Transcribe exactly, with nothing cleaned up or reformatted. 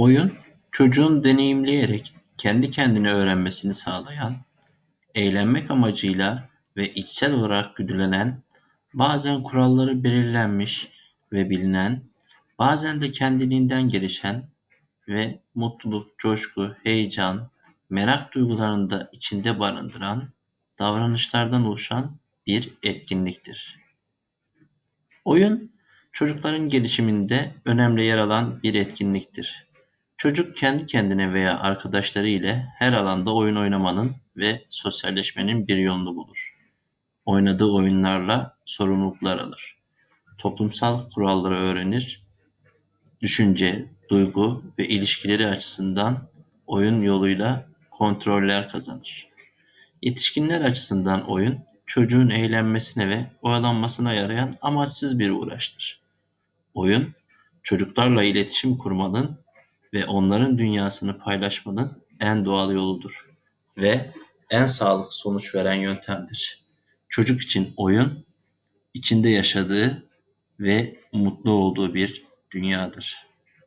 Oyun, çocuğun deneyimleyerek kendi kendine öğrenmesini sağlayan, eğlenmek amacıyla ve içsel olarak güdülenen, bazen kuralları belirlenmiş ve bilinen, bazen de kendiliğinden gelişen ve mutluluk, coşku, heyecan, merak duygularını da içinde barındıran davranışlardan oluşan bir etkinliktir. Oyun, çocukların gelişiminde önemli yer alan bir etkinliktir. Çocuk kendi kendine veya arkadaşları ile her alanda oyun oynamanın ve sosyalleşmenin bir yolunu bulur. Oynadığı oyunlarla sorumluluklar alır. Toplumsal kuralları öğrenir. Düşünce, duygu ve ilişkileri açısından oyun yoluyla kontroller kazanır. Yetişkinler açısından oyun, çocuğun eğlenmesine ve oyalanmasına yarayan amaçsız bir uğraştır. Oyun, çocuklarla iletişim kurmanın ve onların dünyasını paylaşmanın en doğal yoludur ve en sağlıklı sonuç veren yöntemdir. Çocuk için oyun, içinde yaşadığı ve mutlu olduğu bir dünyadır.